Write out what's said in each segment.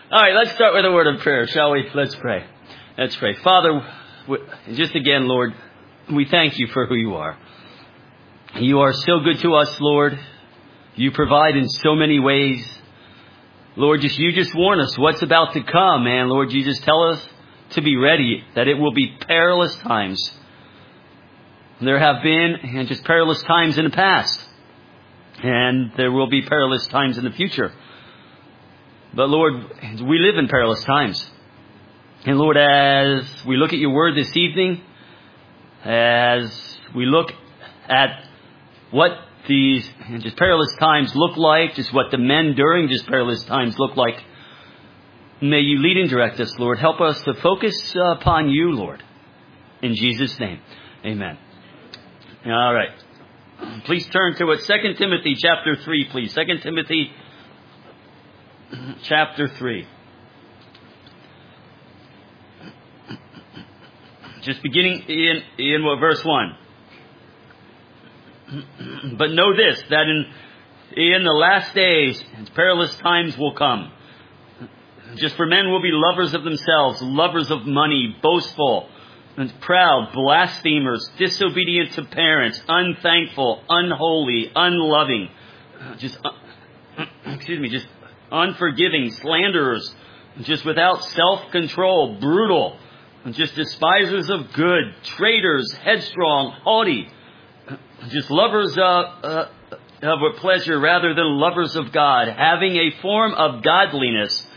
All right, let's start with a word of prayer, shall we? Let's pray. Let's pray. Father, just again, Lord, we thank you for who you are. You are so good to us, Lord. You provide in so many ways. Lord, you just warn us what's about to come, and Lord, you just tell us to be ready, that it will be perilous times. There have been and just perilous times in the past, and there will be perilous times in the future. But Lord, we live in perilous times. And Lord, as we look at your word this evening, as we look at what these just perilous times look like, just what the men during just perilous times look like, may you lead and direct us, Lord. Help us to focus upon you, Lord. In Jesus' name, amen. All right. Please turn to it. 2 Timothy chapter 3, please. 2 Timothy chapter 3. Just beginning in verse 1. But know this, that in the last days, perilous times will come. Just for men will be lovers of themselves, lovers of money, boastful, and proud, blasphemers, disobedient to parents, unthankful, unholy, unloving, just unforgiving, slanderers, just without self-control, brutal, just despisers of good, traitors, headstrong, haughty, just lovers of pleasure rather than lovers of God, having a form of godliness,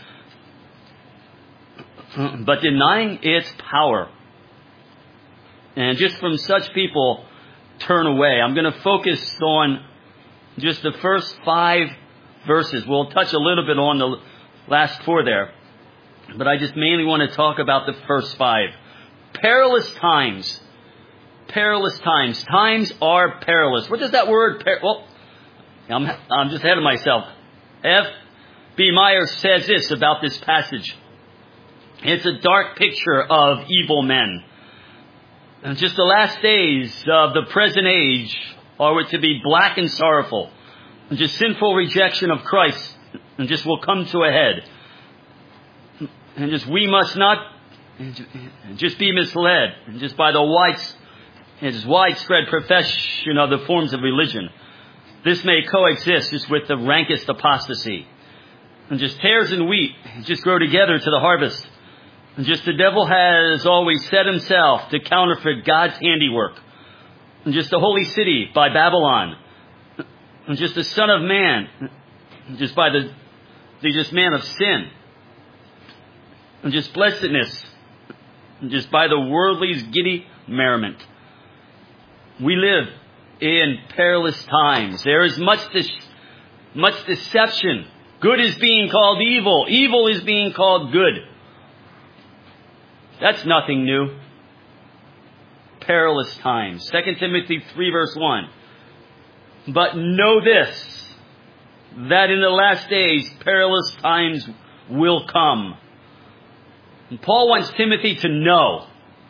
but denying its power. And just from such people, turn away. I'm going to focus on just the first 5 verses. We'll touch a little bit on the last 4 there. But I just mainly want to talk about the first 5. Perilous times. Perilous times. Times are perilous. What does that word... I'm just ahead of myself. F.B. Meyer says this about this passage. It's a dark picture of evil men. And just the last days of the present age are to be black and sorrowful. And just sinful rejection of Christ and just will come to a head. And just we must not just be misled just by the widespread profession of the forms of religion. This may coexist just with the rankest apostasy. And just tares and wheat just grow together to the harvest. And just the devil has always set himself to counterfeit God's handiwork. And just the holy city by Babylon. And just the Son of Man, just by the just man of sin. And just blessedness, and just by the worldly's giddy merriment. We live in perilous times. There is much deception. Good is being called evil. Evil is being called good. That's nothing new. Perilous times. 2 Timothy 3 verse 1. But know this, that in the last days perilous times will come. And Paul wants Timothy to know,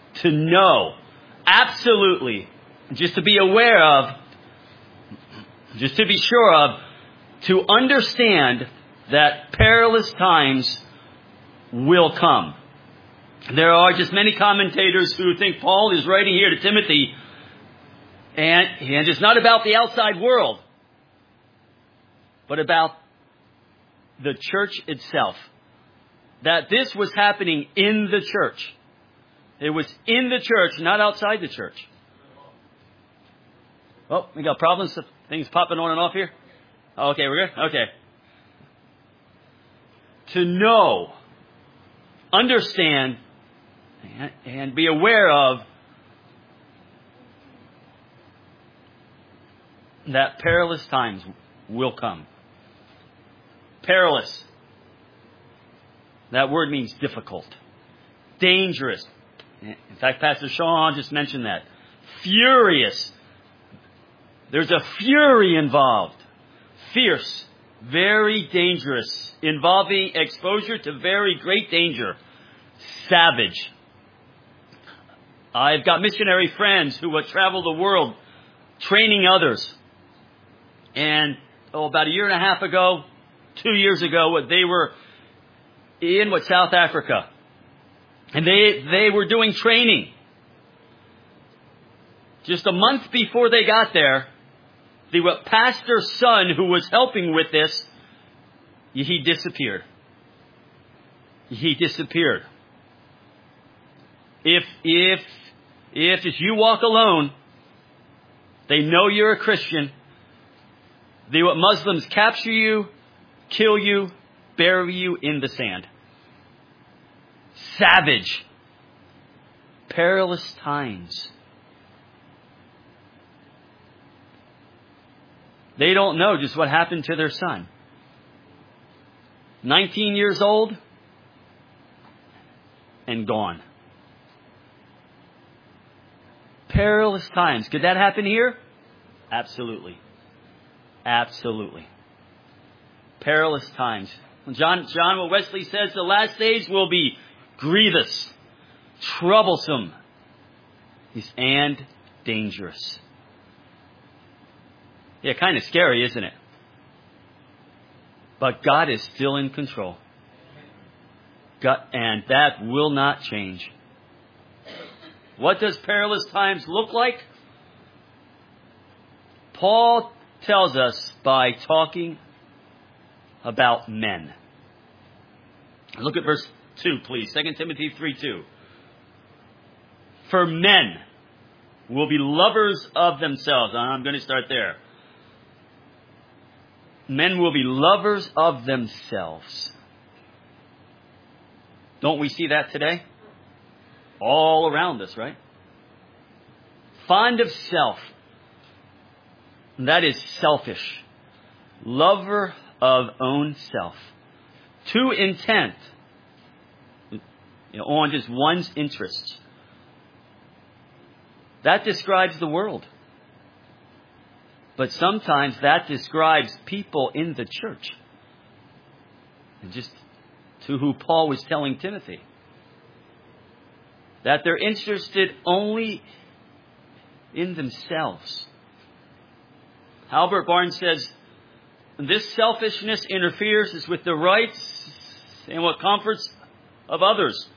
absolutely, just to be aware of, just to be sure of, to understand that perilous times will come. There are just many commentators who think Paul is writing here to Timothy, and it's not about the outside world, but about the church itself. That this was happening in the church. It was in the church, not outside the church. Oh, we got problems? Things popping on and off here? Okay, we're good? Okay. To know, understand, and be aware of that perilous times will come. Perilous. That word means difficult, dangerous. In fact, Pastor Sean just mentioned that. Furious. There's a fury involved. Fierce. Very dangerous. Involving exposure to very great danger. Savage. I've got missionary friends who have traveled the world training others. And about a year and a half ago, 2 years ago, they were in South Africa. And they were doing training. Just a month before they got there, the pastor's son who was helping with this, he disappeared. He disappeared. If you walk alone, they know you're a Christian. The Muslims capture you, kill you, bury you in the sand. Savage. Perilous times. They don't know just what happened to their son. 19 years old and gone. Perilous times. Could that happen here? Absolutely. Absolutely. Perilous times. John Wesley says the last days will be grievous, troublesome, and dangerous. Yeah, kind of scary, isn't it? But God is still in control. And that will not change. What does perilous times look like? Paul tells us by talking about men. Look at verse 2, please. 2 Timothy 3:2. For men will be lovers of themselves. I'm going to start there. Men will be lovers of themselves. Don't we see that today? All around us, right? Fond of self. That is selfish. Lover of own self. Too intent on just one's interests. That describes the world. But sometimes that describes people in the church. And just to who Paul was telling Timothy. That they're interested only in themselves. Albert Barnes says, this selfishness interferes with the rights and what comforts of others.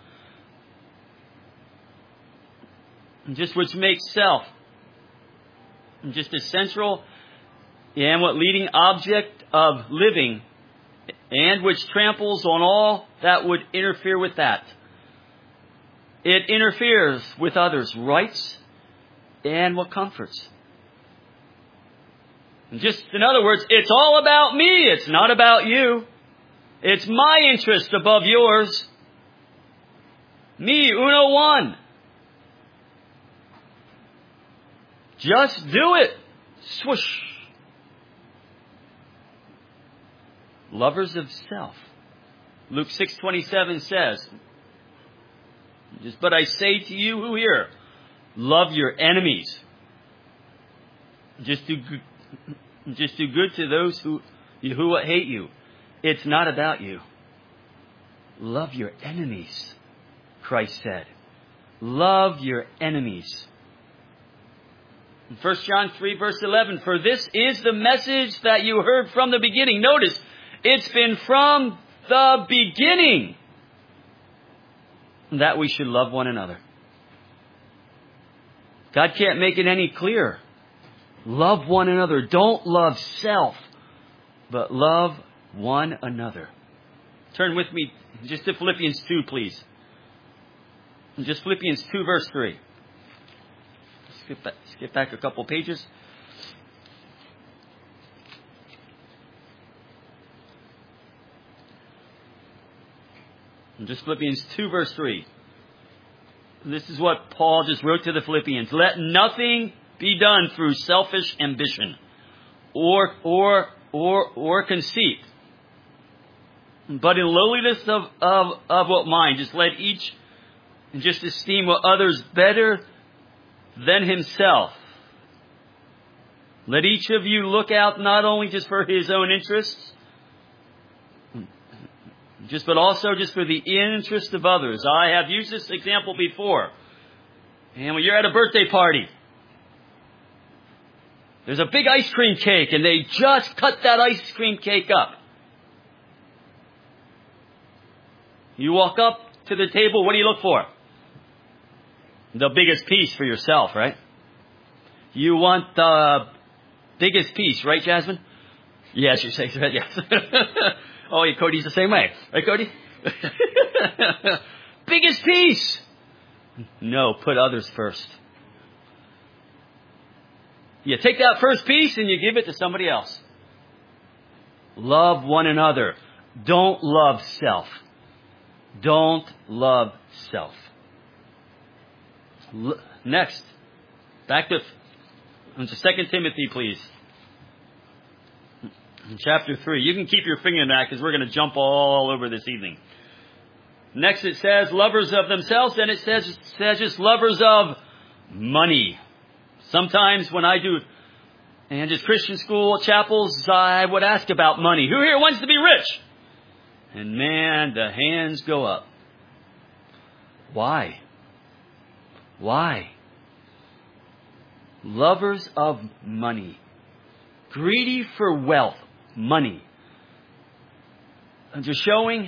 And just which makes self just a central and what leading object of living, and which tramples on all that would interfere with that. It interferes with others' rights and what comforts. And just in other words, it's all about me. It's not about you. It's my interest above yours. Me, uno one. Just do it. Swoosh. Lovers of self. Luke 6:27 says, but I say to you who hear, love your enemies. Just do good to those who hate you. It's not about you. Love your enemies, Christ said. Love your enemies. 1 John 3 verse 11, for this is the message that you heard from the beginning. Notice, it's been from the beginning that we should love one another. God can't make it any clearer. Love one another. Don't love self, but love one another. Turn with me just to Philippians 2, please. Just Philippians 2 verse 3. Skip back a couple pages. And just Philippians 2 verse 3. This is what Paul just wrote to the Philippians. Let nothing be done through selfish ambition or conceit, but in lowliness of what mind. Just let each just esteem what others better than himself. Let each of you look out not only just for his own interests, but also just for the interest of others. I have used this example before. And when you're at a birthday party, there's a big ice cream cake, and they just cut that ice cream cake up. You walk up to the table, what do you look for? The biggest piece for yourself, right? You want the biggest piece, right, Jasmine? Yes, you say that, yes. Oh, yeah, Cody's the same way. Right, Cody? Biggest piece! No, put others first. You take that first piece and you give it to somebody else. Love one another. Don't love self. Don't love self. Next. Back to 2 Timothy, please. In chapter 3. You can keep your finger in that because we're going to jump all over this evening. Next it says lovers of themselves, and it says just lovers of money. Sometimes when I do and just Christian school chapels, I would ask about money. Who here wants to be rich? And man, the hands go up. Why? Why? Lovers of money. Greedy for wealth. Money. And just showing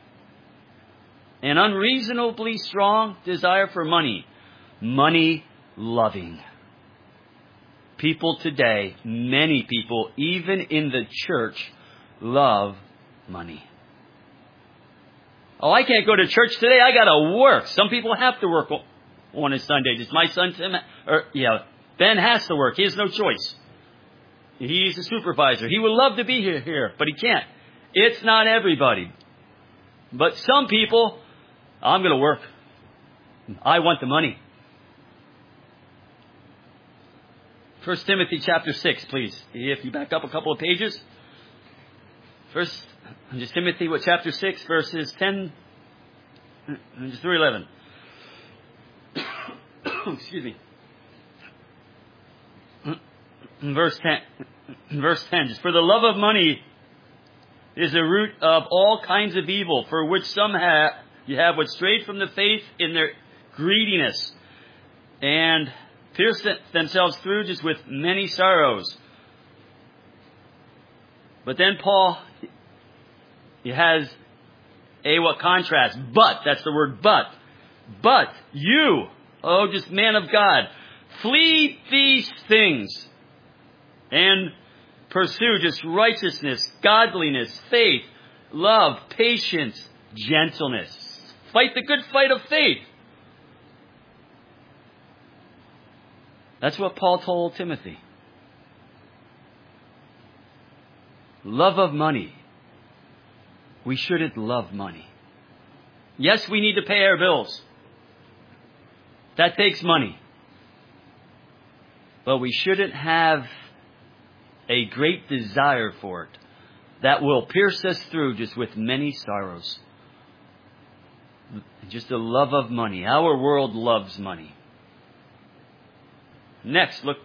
an unreasonably strong desire for money. Money loving. People today, many people, even in the church, love money. Oh, I can't go to church today. I got to work. Some people have to work on a Sunday. Just my son Tim, Ben has to work. He has no choice. He's a supervisor. He would love to be here, but he can't. It's not everybody. But some people, I'm going to work. I want the money. 1 Timothy chapter 6, please. If you back up a couple of pages. 1 Timothy, chapter 6, verses 10 through 11. Excuse me. Verse 10. Just for the love of money is the root of all kinds of evil, for which some have what strayed from the faith in their greediness, and pierced themselves through just with many sorrows. But then Paul, he has what contrast? But, that's the word but. But you, just man of God, flee these things and pursue just righteousness, godliness, faith, love, patience, gentleness. Fight the good fight of faith. That's what Paul told Timothy. Love of money. We shouldn't love money. Yes, we need to pay our bills. That takes money. But we shouldn't have a great desire for it that will pierce us through just with many sorrows. Just the love of money. Our world loves money. Next, look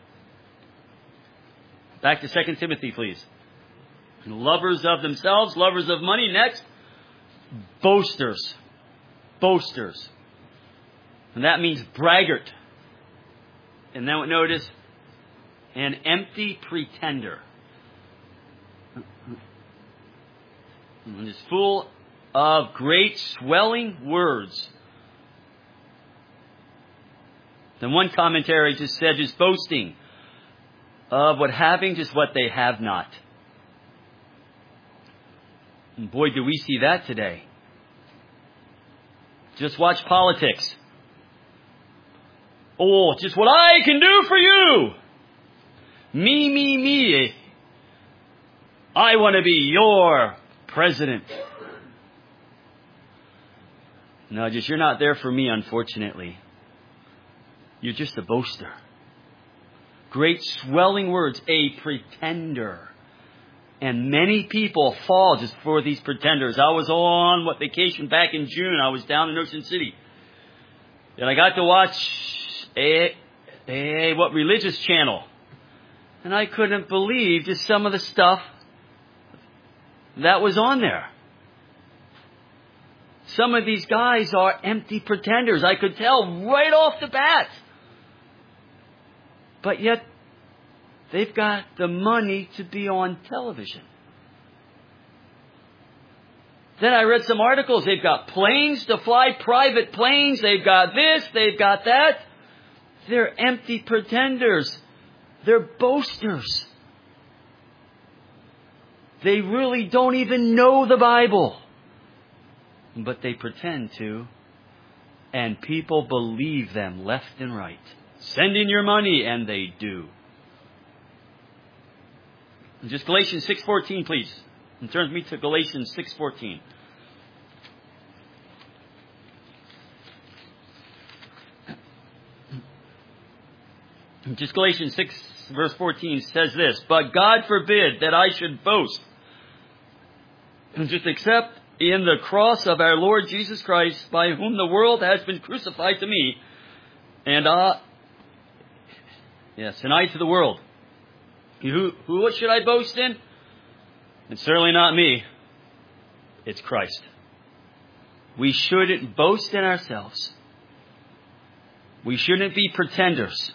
back to 2 Timothy, please. Lovers of themselves, lovers of money. Next, boasters. Boasters. And that means braggart. And now notice, an empty pretender. And is full of great swelling words. Then one commentary just said, just boasting of having just what they have not. And boy, do we see that today. Just watch politics. Oh, just what I can do for you. Me. I want to be your president. No, just you're not there for me, unfortunately. You're just a boaster. Great swelling words, a pretender. And many people fall just for these pretenders. I was on vacation back in June. I was down in Ocean City. And I got to watch what religious channel. And I couldn't believe just some of the stuff that was on there. Some of these guys are empty pretenders. I could tell right off the bat. But yet, they've got the money to be on television. Then I read some articles. They've got planes to fly, private planes. They've got this. They've got that. They're empty pretenders. They're boasters. They really don't even know the Bible. But they pretend to. And people believe them left and right. Send in your money, and they do. Just Galatians 6:14, please. And turn me to Galatians 6:14. Just Galatians 6 verse 14 says this, "But God forbid that I should boast, just except in the cross of our Lord Jesus Christ, by whom the world has been crucified to me, and I to the world." What should I boast in? It's certainly not me. It's Christ. We shouldn't boast in ourselves. We shouldn't be pretenders.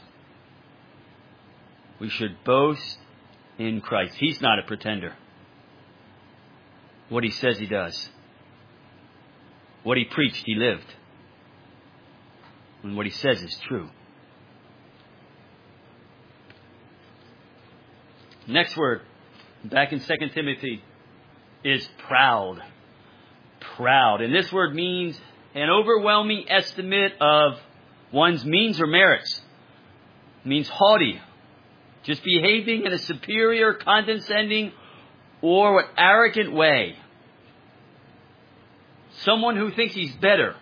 We should boast in Christ. He's not a pretender. What he says he does. What he preached, he lived. And what he says is true. Next word, back in 2 Timothy, is proud. Proud. And this word means an overwhelming estimate of one's means or merits. It means haughty. Just behaving in a superior, condescending, or arrogant way. Someone who thinks he's better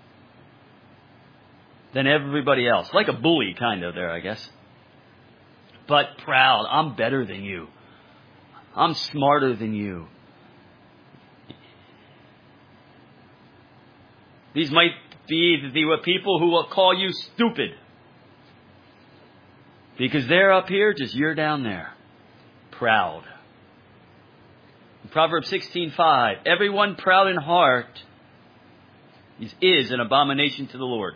than everybody else. Like a bully kind of there, I guess. But proud. I'm better than you. I'm smarter than you. These might be the people who will call you stupid. Because they're up here, just you're down there. Proud. In Proverbs 16:5, everyone proud in heart is an abomination to the Lord.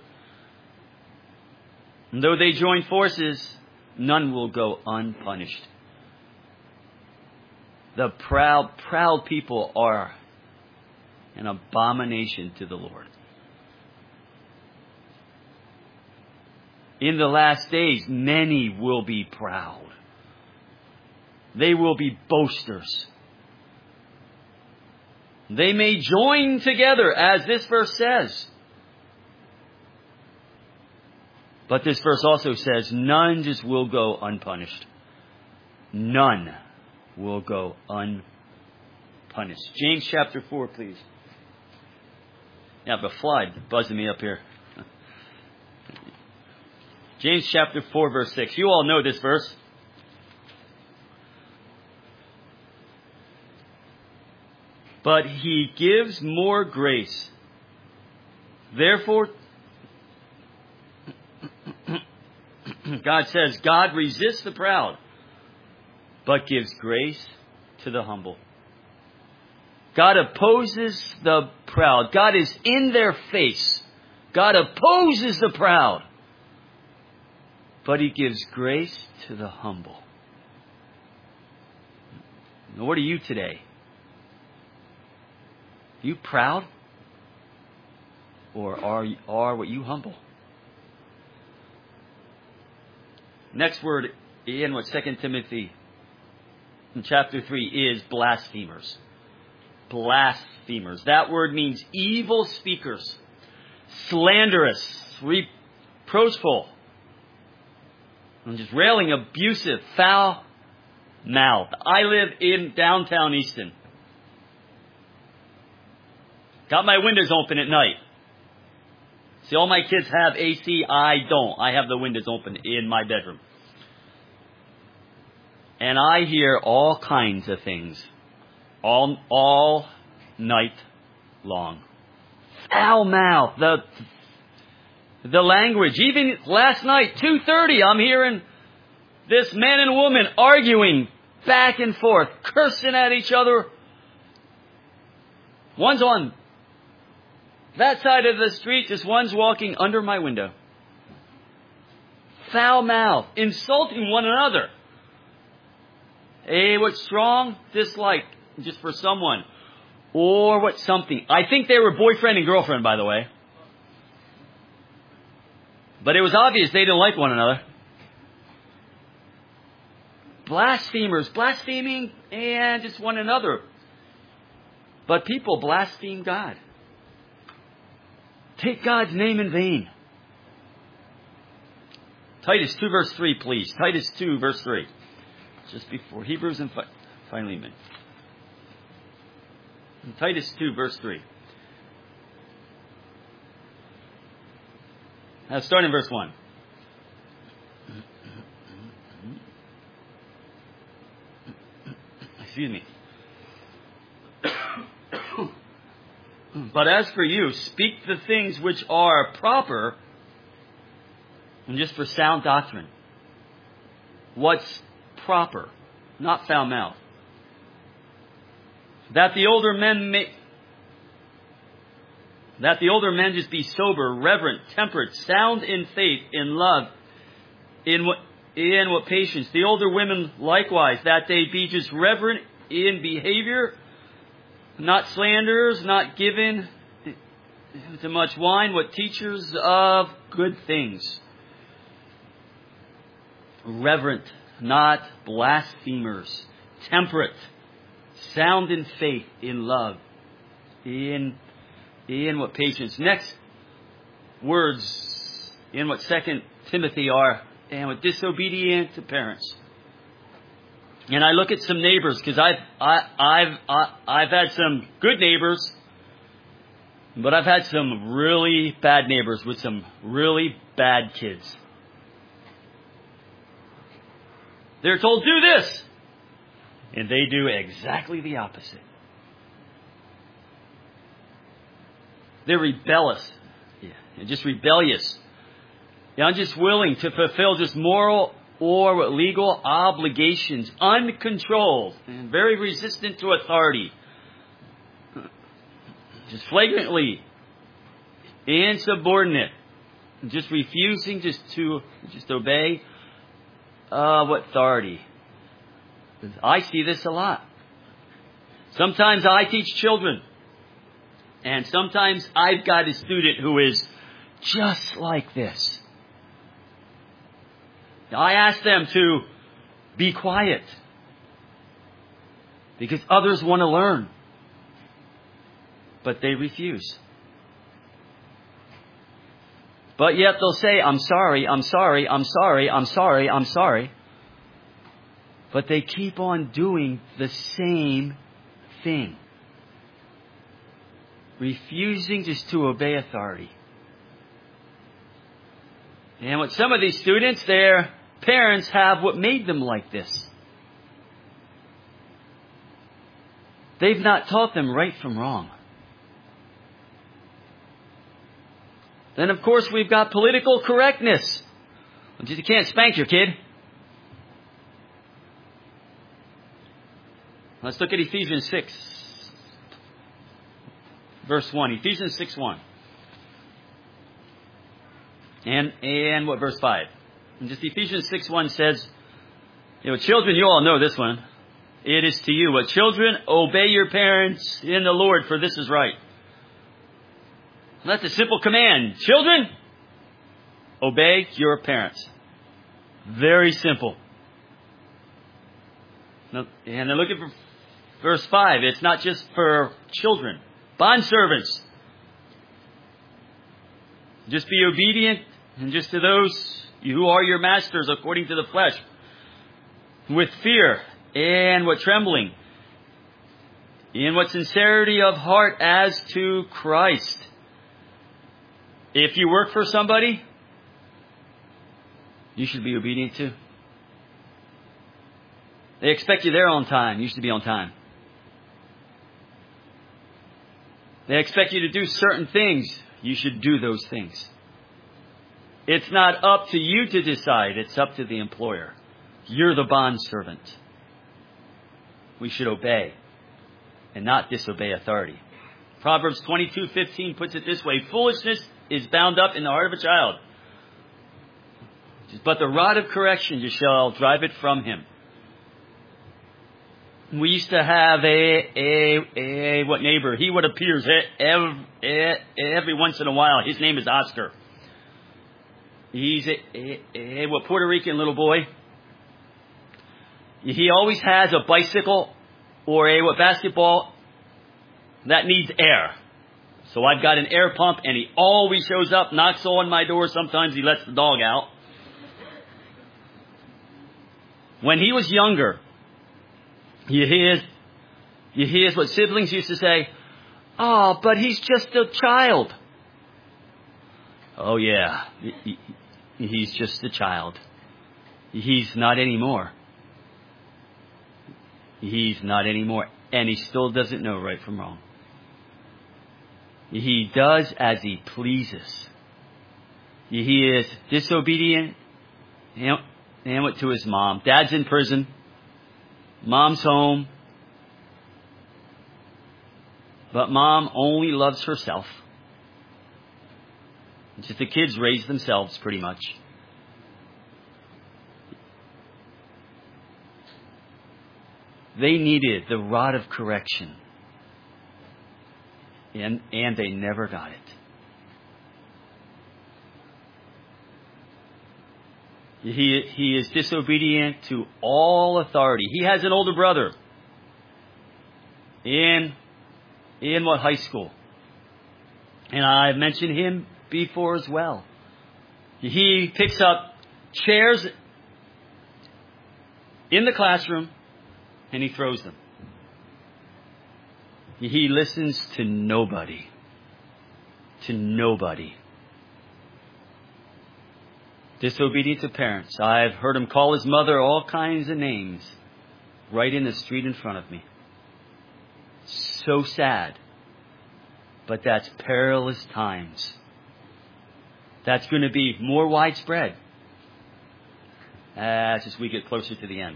And though they join forces, none will go unpunished. The proud people are an abomination to the Lord. In the last days, many will be proud. They will be boasters. They may join together, as this verse says. But this verse also says, none just will go unpunished. None will go unpunished. James chapter 4, please. I have a fly buzzing me up here. James chapter 4, verse 6. You all know this verse. But he gives more grace. Therefore, God says, God resists the proud, but gives grace to the humble. God opposes the proud. God is in their face. God opposes the proud, but he gives grace to the humble. Now, what are you today? Are you proud? Or are what you humble? Next word in what 2 Timothy in chapter 3 is blasphemers. Blasphemers. That word means evil speakers, slanderous, reproachful, and just railing, abusive, foul mouth. I live in downtown Easton. Got my windows open at night. See, all my kids have AC. I don't. I have the windows open in my bedroom. And I hear all kinds of things all night long. Foul mouth. The language. Even last night, 2:30, I'm hearing this man and woman arguing back and forth, cursing at each other. One's on that side of the street, just one's walking under my window. Foul mouth, insulting one another. Hey, what's strong? Dislike just for someone. or what something. I think they were boyfriend and girlfriend, by the way. But it was obvious they didn't like one another. Blasphemers, blaspheming and just one another. But people blaspheme God. Take God's name in vain. Titus 2 verse 3, please. Titus 2 verse 3. Just before Hebrews and Philemon. Titus 2 verse 3. Now start in verse 1. Excuse me. But as for you, speak the things which are proper, and just for sound doctrine. What's proper, not foul mouth. That the older men just be sober, reverent, temperate, sound in faith, in love, in what patience. The older women likewise, that they be just reverent in behavior, not slanderers, not given to much wine, but teachers of good things. Reverent, not blasphemers, temperate, sound in faith, in love, in what patience. Next words in what 2 Timothy are, and what disobedient to parents. And I look at some neighbors, because I've had some good neighbors, but I've had some really bad neighbors with some really bad kids. They're told, do this, and they do exactly the opposite. They're rebellious, and just rebellious. They're just willing to fulfill just moral or legal obligations, uncontrolled, and very resistant to authority. Just flagrantly insubordinate, just refusing to obey what authority. I see this a lot. Sometimes I teach children, and sometimes I've got a student who is just like this. I ask them to be quiet because others want to learn, but they refuse. But yet they'll say, I'm sorry, I'm sorry, I'm sorry, I'm sorry, I'm sorry. But they keep on doing the same thing, refusing just to obey authority. And with some of these students, their parents have what made them like this. They've not taught them right from wrong. Then, of course, we've got political correctness. You can't spank your kid. Let's look at Ephesians 6, verse 1. Ephesians 6:1. And what verse 5? And just Ephesians 6:1 says, children, you all know this one. It is to you. But children, obey your parents in the Lord, for this is right. That's a simple command. Children, obey your parents. Very simple. And then look at verse 5. It's not just for children. Bondservants. Just be obedient, and just to those who are your masters according to the flesh, with fear and what trembling, in what sincerity of heart as to Christ. If you work for somebody, you should be obedient to. They expect you there on time. You should be on time. They expect you to do certain things. You should do those things. It's not up to you to decide. It's up to the employer. You're the bondservant. We should obey and not disobey authority. Proverbs 22:15 puts it this way: foolishness is bound up in the heart of a child, but the rod of correction shall drive it from him. We used to have what neighbor? He would appear every once in a while. His name is Oscar. He's a Puerto Rican little boy. He always has a bicycle or a basketball that needs air. So I've got an air pump, and he always shows up, knocks on my door. Sometimes he lets the dog out. When he was younger, you hear what siblings used to say, "Oh, but he's just a child." Oh yeah, he's just a child. He's not anymore. He's not anymore. And he still doesn't know right from wrong. He does as he pleases. He is disobedient to his mom. Dad's in prison. Mom's home. But mom only loves herself. Just the kids raise themselves pretty much. They needed the rod of correction. And they never got it. He is disobedient to all authority. He has an older brother. In what high school? And I've mentioned him before as well. He picks up chairs in the classroom and he throws them. He listens to nobody. To nobody. Disobedient to parents. I've heard him call his mother all kinds of names right in the street in front of me. So sad. But that's perilous times. That's going to be more widespread as we get closer to the end.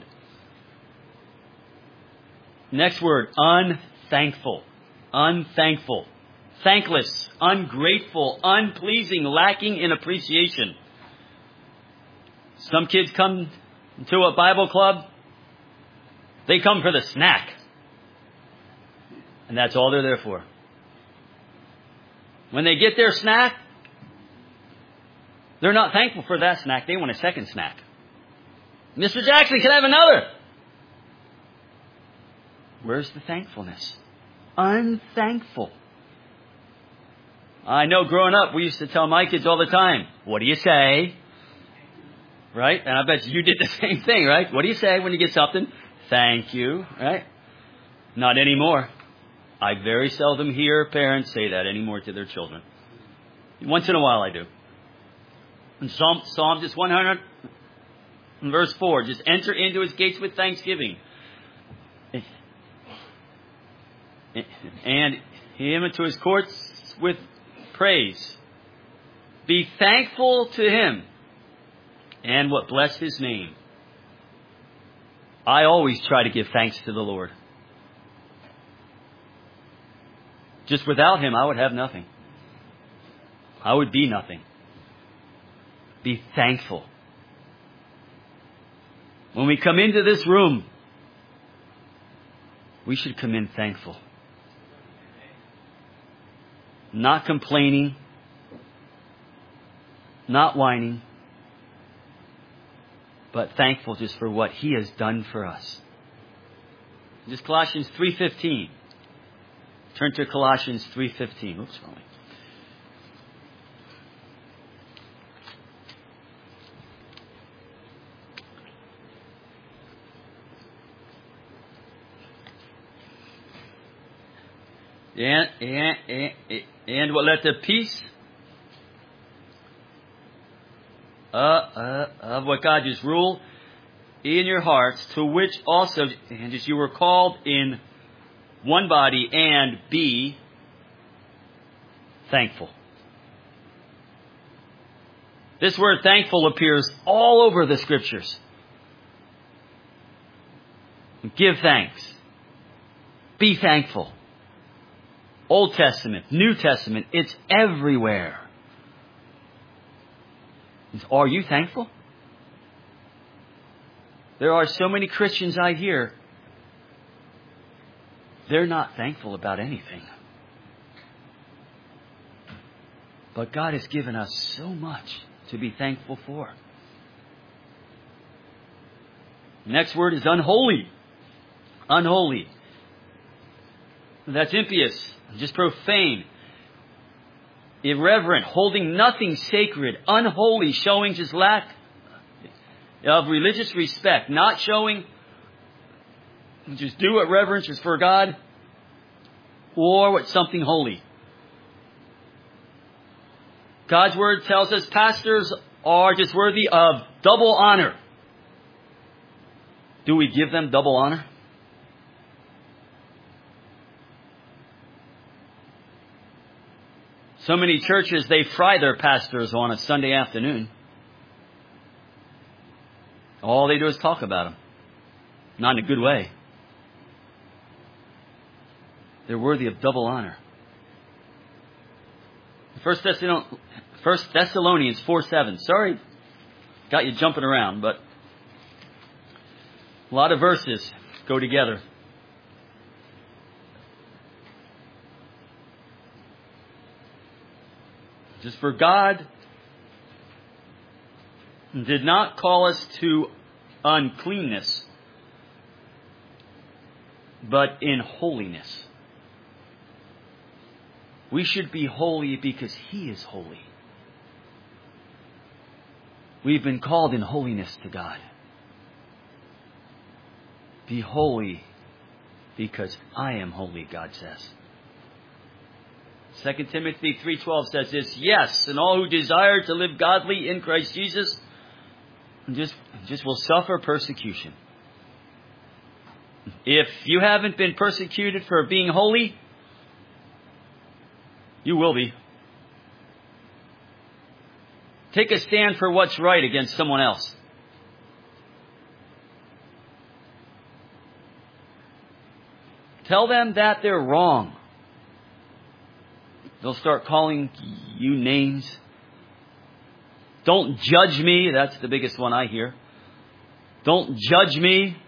Next word, unthankful. Unthankful. Thankless. Ungrateful. Unpleasing. Lacking in appreciation. Some kids come to a Bible club. They come for the snack. And that's all they're there for. When they get their snack, they're not thankful for that snack. They want a second snack. Mr. Jackson, can I have another? Where's the thankfulness? Unthankful. I know growing up, we used to tell my kids all the time, what do you say? Right? And I bet you did the same thing, right? What do you say when you get something? Thank you, right? Not anymore. I very seldom hear parents say that anymore to their children. Once in a while I do. In Psalm just 100, verse 4, just enter into his gates with thanksgiving. And him into his courts with praise. Be thankful to him. And what bless his name. I always try to give thanks to the Lord. Just without him, I would have nothing. I would be nothing. Be thankful. When we come into this room, we should come in thankful. Not complaining. Not whining. But thankful just for what he has done for us. Just Colossians 3:15. Turn to Colossians 3:15. Oops, wrong way. And what let the peace of what God just rule in your hearts, to which also, and as you were called in one body, and be thankful. This word thankful appears all over the scriptures. Give thanks. Be thankful. Old Testament, New Testament, it's everywhere. Are you thankful? There are so many Christians I hear they're not thankful about anything. But God has given us so much to be thankful for. The next word is unholy. Unholy. That's impious, just profane, irreverent, holding nothing sacred, unholy, showing just lack of religious respect, not showing just due what reverence is for God or what's something holy. God's word tells us pastors are just worthy of double honor. Do we give them double honor? So many churches, they fry their pastors on a Sunday afternoon. All they do is talk about them. Not in a good way. They're worthy of double honor. 1 Thessalonians 4:7. Sorry, got you jumping around, but a lot of verses go together. Just for God did not call us to uncleanness, but in holiness. We should be holy because He is holy. We've been called in holiness to God. Be holy because I am holy, God says. 2 Timothy 3:12 says this, yes, and all who desire to live godly in Christ Jesus just will suffer persecution. If you haven't been persecuted for being holy, you will be. Take a stand for what's right against someone else. Tell them that they're wrong. They'll start calling you names. Don't judge me. That's the biggest one I hear. Don't judge me.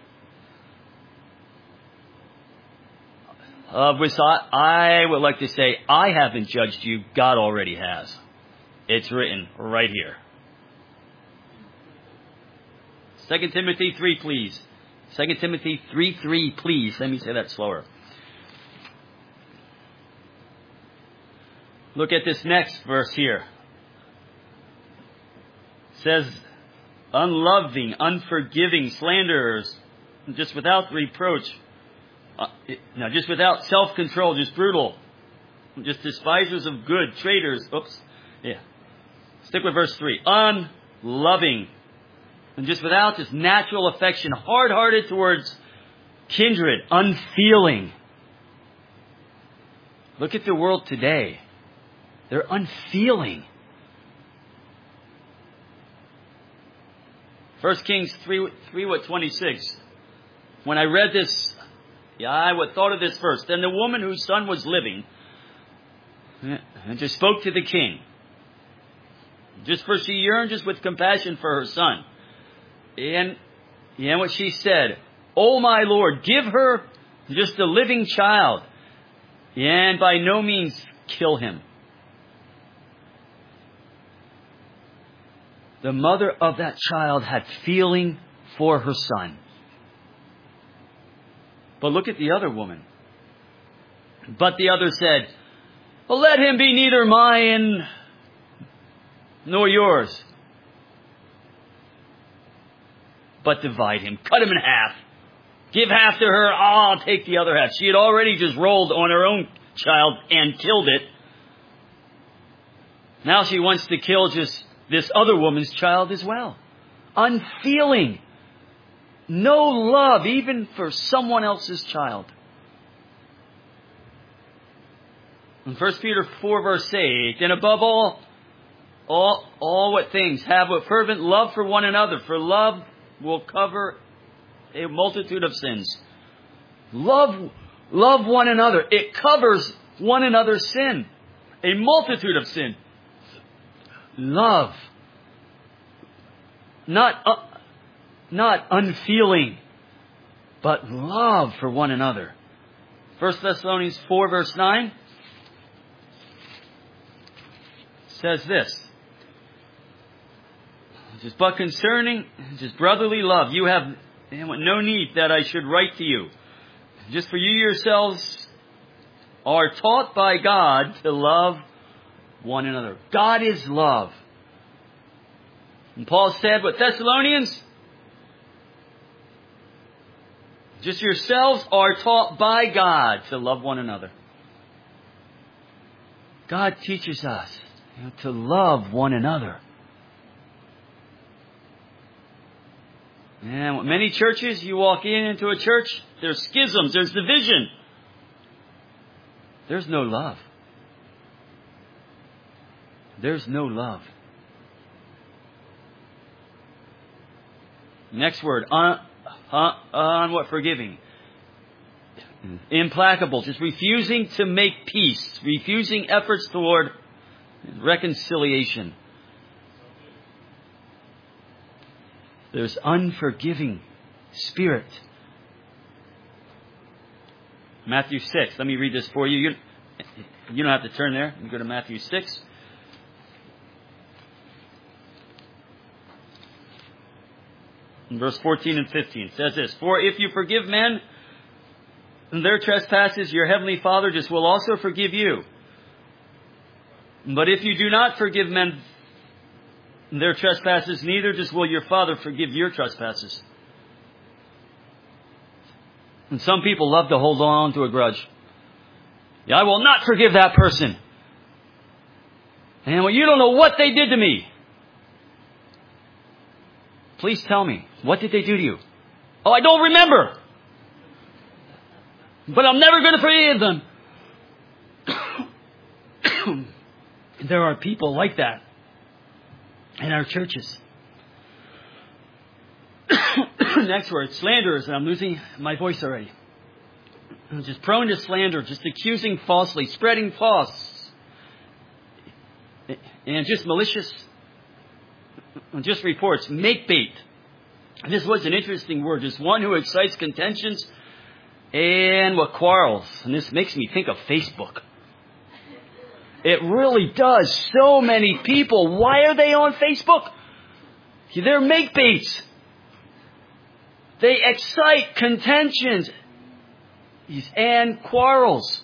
Which I would like to say, I haven't judged you. God already has. It's written right here. 2 Timothy 3, please. 2 Timothy 3:3, please. Let me say that slower. Look at this next verse here. It says, unloving, unforgiving, slanderers, just without reproach. Just without self-control, just brutal. Just despisers of good, traitors. Stick with verse 3. Unloving. And just without just natural affection, hard-hearted towards kindred, unfeeling. Look at the world today. They're unfeeling. 1 Kings 3:26. When I read this, I thought of this verse. Then the woman whose son was living and just spoke to the king. Just for she yearned just with compassion for her son. And what she said, oh my Lord, give her just a living child. And by no means kill him. The mother of that child had feeling for her son. But look at the other woman. But the other said, well, let him be neither mine nor yours, but divide him. Cut him in half. Give half to her. I'll take the other half. She had already just rolled on her own child and killed it. Now she wants to kill just this other woman's child as well. Unfeeling. No love even for someone else's child. In 1 Peter 4 verse 8, and above all what things have a fervent love for one another, for love will cover a multitude of sins. Love one another. It covers one another's sin. A multitude of sin. Love. Not unfeeling, but love for one another. 1 Thessalonians 4 verse 9 says this. But concerning just brotherly love, you have no need that I should write to you. Just for you yourselves are taught by God to love one another. God is love. And Paul said, what Thessalonians? Just yourselves are taught by God to love one another. God teaches us to love one another. And many churches, you walk into a church, there's schisms, there's division. There's no love. There's no love. Next word, on what? Forgiving. Implacable, just refusing to make peace, refusing efforts toward reconciliation. There's unforgiving spirit. Matthew 6. Let me read this for you. You don't have to turn there. You go to Matthew 6. In verse 14 and 15 it says this. For if you forgive men their trespasses, your heavenly Father just will also forgive you. But if you do not forgive men their trespasses, neither just will your Father forgive your trespasses. And some people love to hold on to a grudge. Yeah, I will not forgive that person. And well, you don't know what they did to me. Please tell me, what did they do to you? Oh, I don't remember. But I'm never going to forgive them. There are people like that in our churches. Next word, slanderers, and I'm losing my voice already. I'm just prone to slander, just accusing falsely, spreading false, and just malicious, and just reports, make bait. This was an interesting word, just one who excites contentions and what quarrels. And this makes me think of Facebook. It really does. So many people. Why are they on Facebook? They're make baits. They excite contentions and quarrels.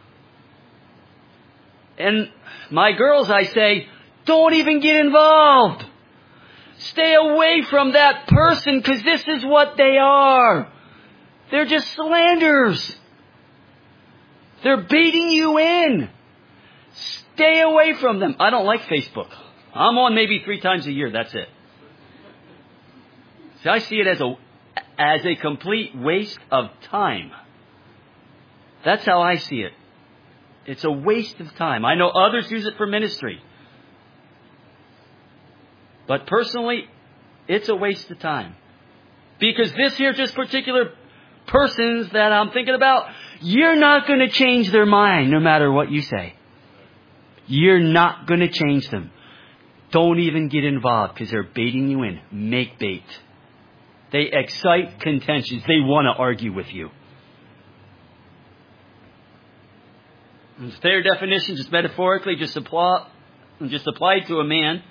And my girls, I say, don't even get involved. Stay away from that person because this is what they are. They're just slanderers. They're baiting you in. Stay away from them. I don't like Facebook. I'm on maybe 3 times a year. That's it. See, I see it as a complete waste of time. That's how I see it. It's a waste of time. I know others use it for ministry. But personally, it's a waste of time. Because this here, just particular persons that I'm thinking about, you're not going to change their mind no matter what you say. You're not going to change them. Don't even get involved because they're baiting you in. Make bait. They excite contentions. They want to argue with you. It's fair definition, just metaphorically, just applied to a man.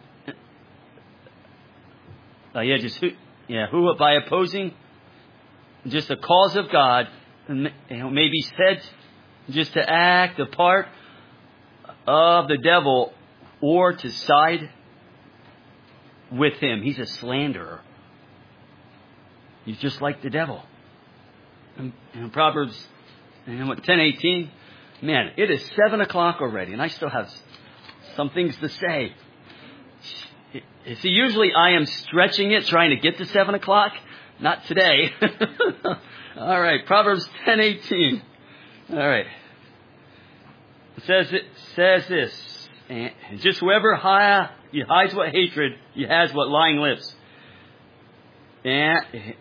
Who by opposing just the cause of God, may be said just to act a part of the devil or to side with him. He's a slanderer. He's just like the devil. In Proverbs 10:18, man, it is 7 o'clock already, and I still have some things to say. See, usually I am stretching it, trying to get to 7 o'clock. Not today. All right, Proverbs 10:18. All right. It says this. And just whoever hides what hatred, he has what lying lips. And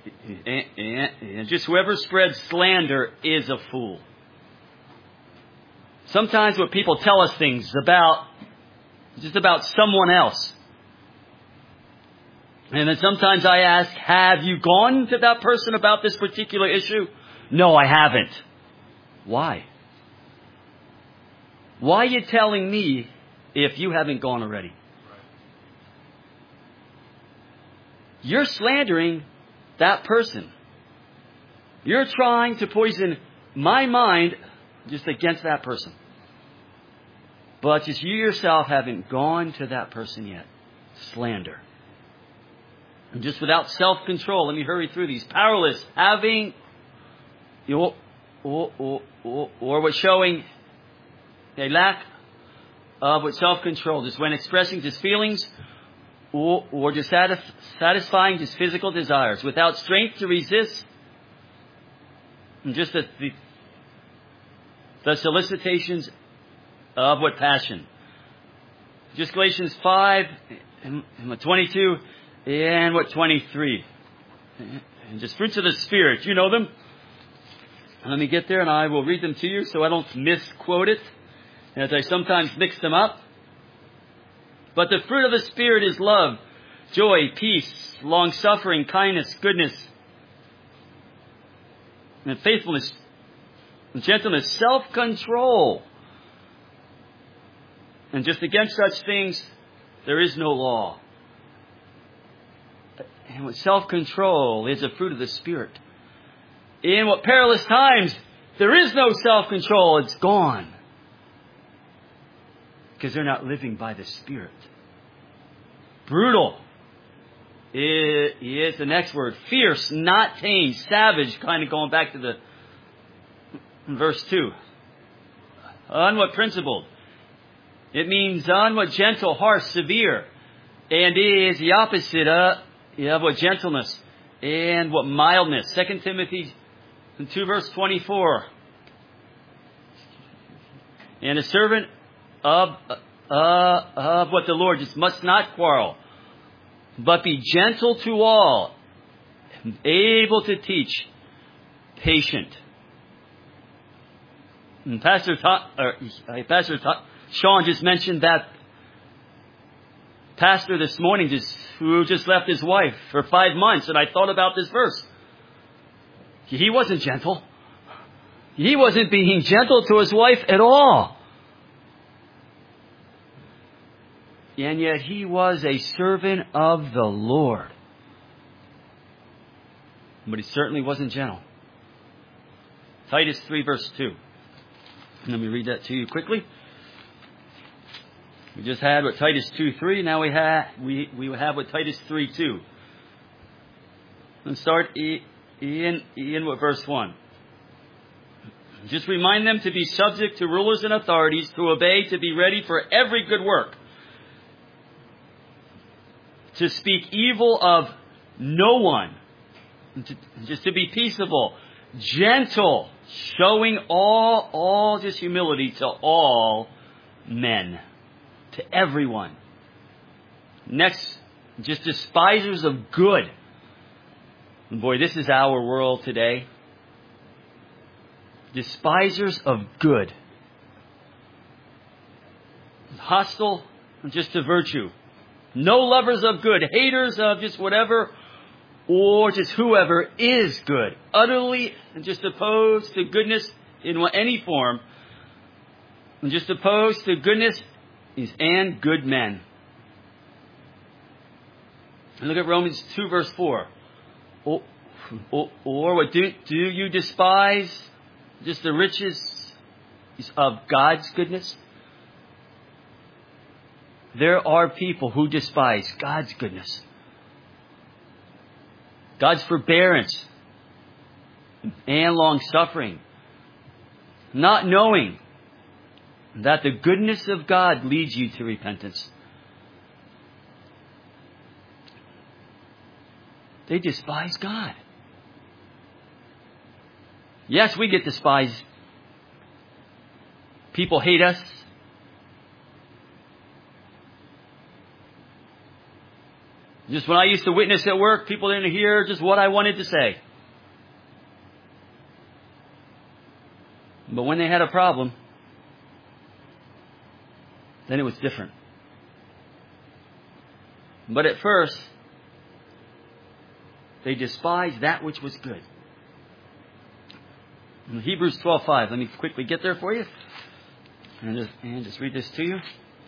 just whoever spreads slander is a fool. Sometimes when people tell us things about someone else, and then sometimes I ask, have you gone to that person about this particular issue? No, I haven't. Why? Why are you telling me if you haven't gone already? You're slandering that person. You're trying to poison my mind just against that person. But just you yourself haven't gone to that person yet. Slander. And just without self-control, let me hurry through these. Powerless, having, or what showing a lack of what self-control. Just when expressing just feelings or just satisfying just physical desires. Without strength to resist. And just the solicitations of what passion. Just Galatians 5 and 22 and what 23. And just fruits of the Spirit. You know them. Let me get there and I will read them to you so I don't misquote it, as I sometimes mix them up. But the fruit of the Spirit is love, joy, peace, long-suffering, kindness, goodness, and faithfulness, and gentleness, self-control. And just against such things, there is no law. And with self-control is a fruit of the Spirit. In what perilous times, there is no self-control. It's gone. Because they're not living by the Spirit. Brutal is the next word. Fierce, not tame, savage, kind of going back to the verse 2. Unwhat principled. It means unwhat gentle, harsh, severe. And is the opposite of what gentleness and what mildness. 2 Timothy 2 verse 24. And a servant of what the Lord just must not quarrel, but be gentle to all, able to teach, patient. And Pastor Sean just mentioned that pastor this morning who just left his wife for 5 months, and I thought about this verse. He wasn't gentle. He wasn't being gentle to his wife at all. And yet he was a servant of the Lord. But he certainly wasn't gentle. Titus 3 verse 2. Let me read that to you quickly. We just had what Titus 2:3. Now we have what Titus 3:2. Let's start in what verse 1. Just remind them to be subject to rulers and authorities, to obey, to be ready for every good work, to speak evil of no one, just to be peaceable, gentle, showing all just humility to all men, to everyone. Next, just despisers of good. Boy, this is our world today. Despisers of good. Hostile just to virtue. No lovers of good. Haters of just whatever or just whoever is good. Utterly just opposed to goodness in any form. And just opposed to goodness and good men. And look at Romans 2 verse 4. Or what do you despise just the riches of God's goodness? There are people who despise God's goodness, God's forbearance and long-suffering, not knowing that the goodness of God leads you to repentance. They despise God. Yes, we get despised. People hate us. Just when I used to witness at work, people didn't hear just what I wanted to say. But when they had a problem, then it was different. But at first, they despised that which was good. Hebrews 12:5. Let me quickly get there for you. And just read this to you.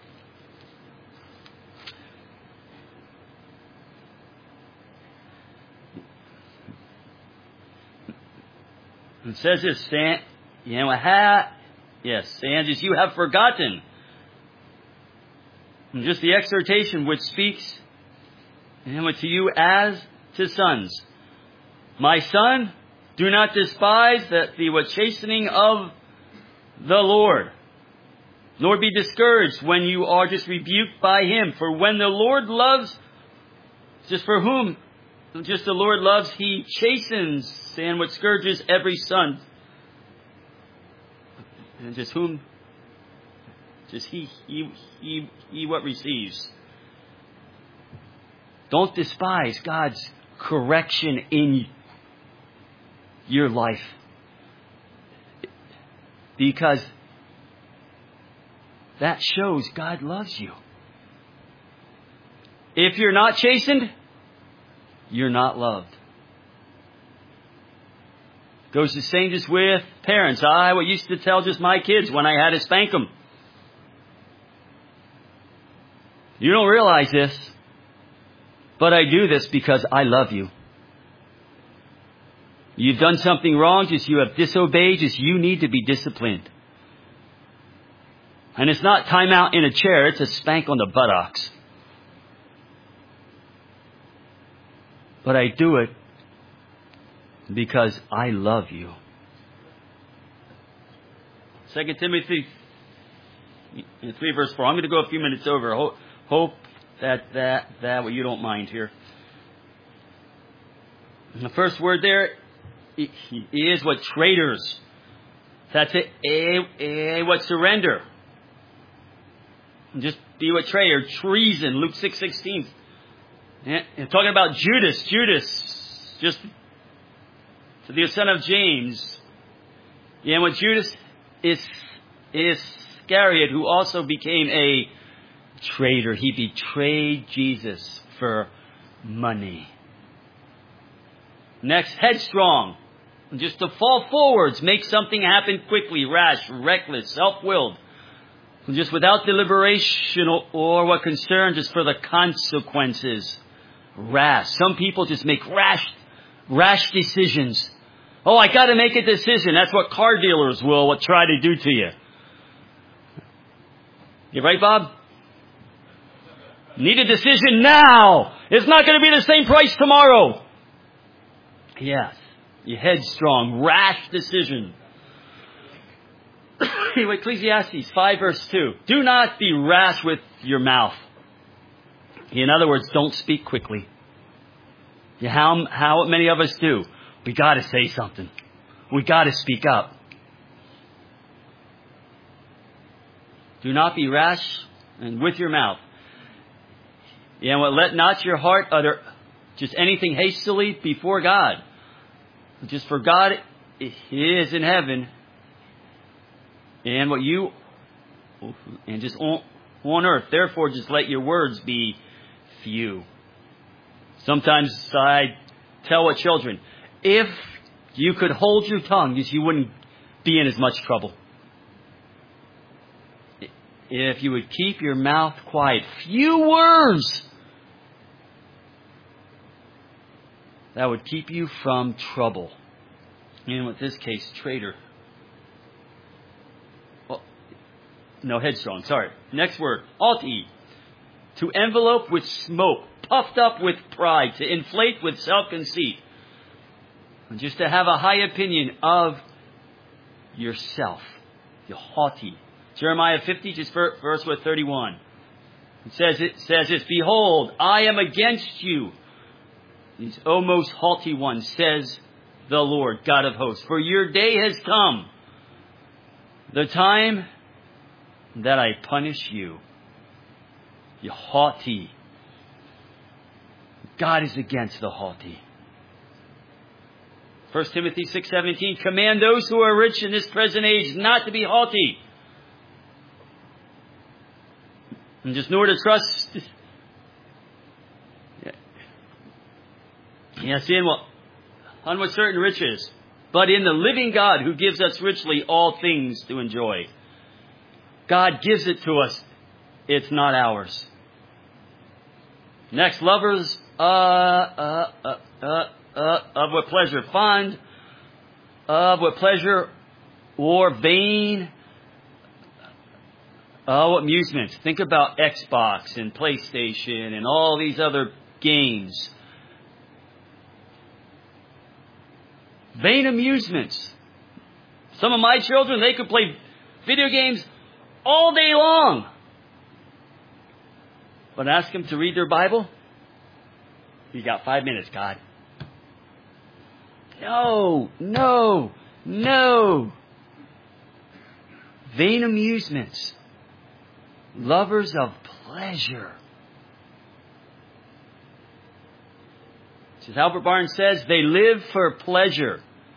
It says this, Sanders, you have forgotten. And just the exhortation which speaks to you as to sons. My son, do not despise the chastening of the Lord, nor be discouraged when you are just rebuked by him. For when the Lord loves, just for whom just the Lord loves, he chastens and what scourges every son. And just whom, just he what receives. Don't despise God's correction in your life, because that shows God loves you. If you're not chastened, you're not loved. Goes the same just with parents. I used to tell just my kids when I had to spank them. You don't realize this, but I do this because I love you. You've done something wrong, just you have disobeyed, just you need to be disciplined. And it's not time out in a chair, it's a spank on the buttocks. But I do it because I love you. 2 Timothy 3 verse 4. I'm going to go a few minutes over. Hope that well, you don't mind here. The first word there is what traitors. That's it. What surrender. Just be what traitor. Treason. Luke 6:16. And talking about Judas, just the son of James. Yeah, and what Judas is Iscariot, who also became a traitor. He betrayed Jesus for money. Next, headstrong. Just to fall forwards, make something happen quickly, rash, reckless, self-willed. Just without deliberation or what concern, just for the consequences. Rash. Some people just make rash decisions. Oh, I got to make a decision. That's what car dealers will try to do to you. You right, Bob? Need a decision now. It's not going to be the same price tomorrow. Yes. You headstrong, rash decision. Anyway, Ecclesiastes 5 verse 2. Do not be rash with your mouth. In other words, don't speak quickly. How many of us do? We got to say something. We got to speak up. Do not be rash and with your mouth. Yeah, well, let not your heart utter just anything hastily before God. Just for God is in heaven, and just on earth. Therefore, just let your words be few. Sometimes I tell our children, if you could hold your tongue, you wouldn't be in as much trouble. If you would keep your mouth quiet, few words, that would keep you from trouble. And with this case, traitor. No, headstrong. Sorry. Next word. Haughty. To envelope with smoke. Puffed up with pride. To inflate with self-conceit. And just to have a high opinion of yourself. You're haughty. Jeremiah 50, just verse 31. It says this, behold, I am against you. These O most haughty ones, says the Lord, God of hosts. For your day has come, the time that I punish you. You haughty. God is against the haughty. 1 Timothy 6:17, command those who are rich in this present age not to be haughty. And just nor to trust. Yeah, seeing on what certain riches, but in the living God who gives us richly all things to enjoy. God gives it to us. It's not ours. Next, lovers of what pleasure fond, of what pleasure or vain, amusements. Think about Xbox and PlayStation and all these other games. Vain amusements. Some of my children, they could play video games all day long. But ask them to read their Bible. You got 5 minutes, God. No. Vain amusements. Lovers of pleasure. As Albert Barnes says, they live for pleasure.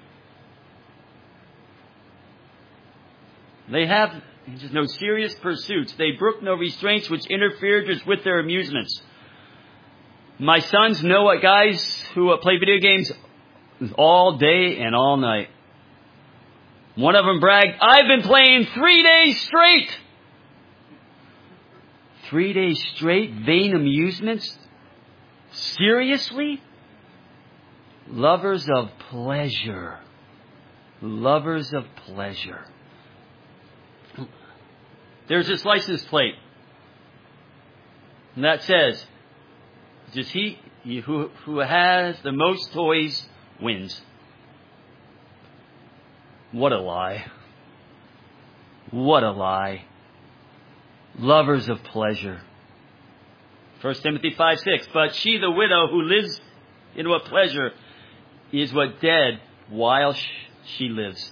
They have just no serious pursuits. They brook no restraints which interfere just with their amusements. My sons know what guys who play video games all day and all night. One of them bragged, I've been playing 3 days straight. 3 days straight, vain amusements? Seriously? Lovers of pleasure. Lovers of pleasure. There's this license plate. And that says, just he who has the most toys wins. What a lie. What a lie. Lovers of pleasure. 1 Timothy 5:6. But she, the widow, who lives in what pleasure, is what dead while she lives.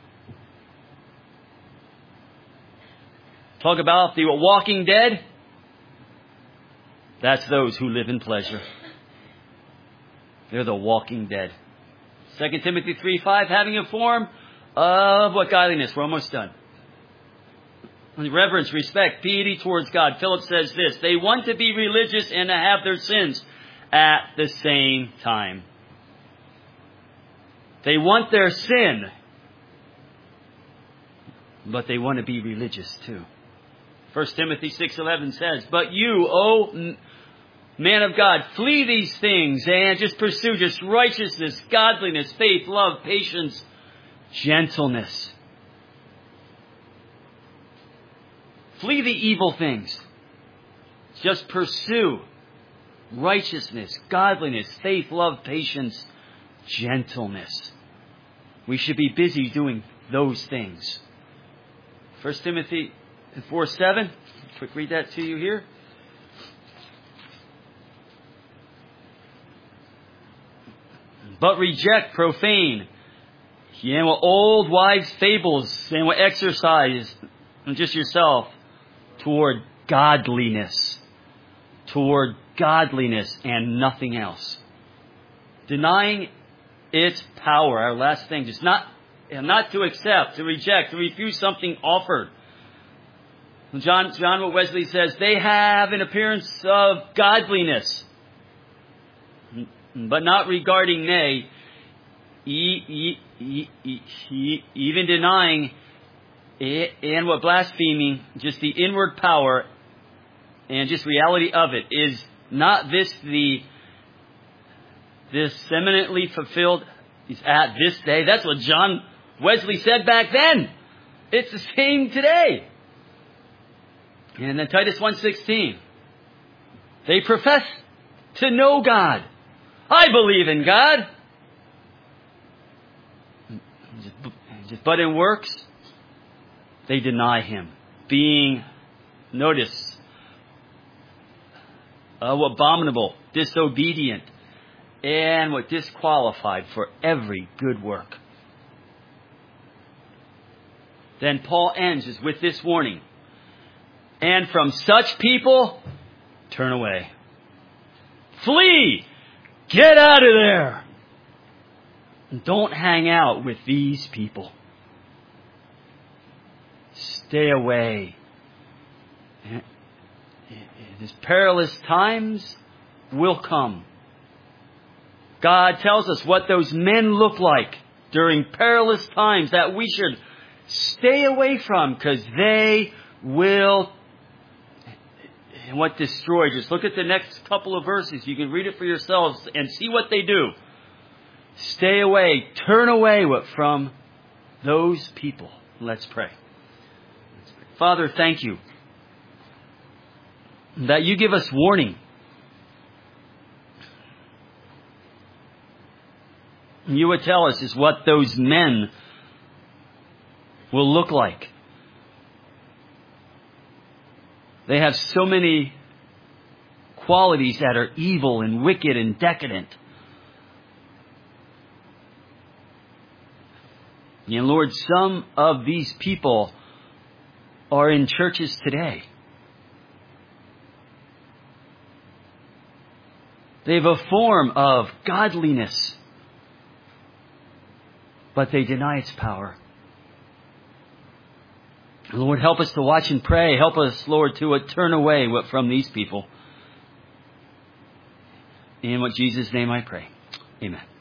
Talk about the walking dead. That's those who live in pleasure. They're the walking dead. 2 Timothy 3:5, having a form of what godliness? We're almost done. Reverence, respect, piety towards God. Philip says this, they want to be religious and to have their sins at the same time. They want their sin, but they want to be religious too. 1 Timothy 6:11 says, but you, O man of God, flee these things and just pursue just righteousness, godliness, faith, love, patience, gentleness. Flee the evil things. Just pursue righteousness, godliness, faith, love, patience, gentleness. We should be busy doing those things. 1 Timothy 4:7. Quick read that to you here. But reject profane, and what old wives' fables, and what exercise, and just yourself, toward godliness and nothing else. Denying its power, our last thing, just not to accept, to reject, to refuse something offered. John Wesley says, they have an appearance of godliness, but not regarding, nay, even denying and what blaspheming, just the inward power and just reality of it. Is not this eminently fulfilled is at this day? That's what John Wesley said back then. It's the same today. And then Titus 1:16. They profess to know God. I believe in God. But in works, they deny Him. Being, notice, abominable, disobedient, and what disqualified for every good work. Then Paul ends with this warning. And from such people, turn away. Flee! Get out of there! And don't hang out with these people. Stay away. These perilous times will come. God tells us what those men look like during perilous times that we should stay away from, because they will destroy. Just look at the next couple of verses. You can read it for yourselves and see what they do. Stay away, turn away from those people. Let's pray. Father, thank you that you give us warning. You would tell us is what those men will look like. They have so many qualities that are evil and wicked and decadent. And Lord, some of these people are in churches today. They have a form of godliness, but they deny its power. Lord, help us to watch and pray. Help us, Lord, to turn away from these people. In Jesus' name I pray. Amen.